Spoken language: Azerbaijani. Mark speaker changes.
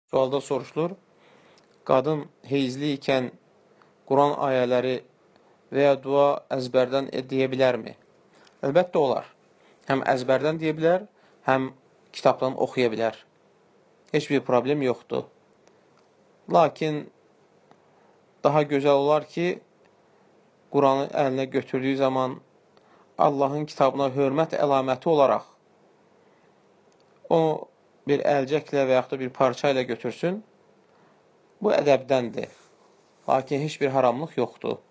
Speaker 1: Sualda soruşulur, qadın heyzli ikən Quran ayələri və ya dua əzbərdən deyə bilərmi? Əlbəttə olar. Həm əzbərdən deyə bilər, həm kitabdan oxuya bilər. Heç bir problem yoxdur. Lakin daha gözəl olar ki, Quranı əlinə götürdüyü zaman Allahın kitabına hörmət əlaməti olaraq onu bir əlcəklə və yaxud da bir parça ilə götürsün. Bu ədəbdəndir. Lakin heç bir haramlıq yoxdur.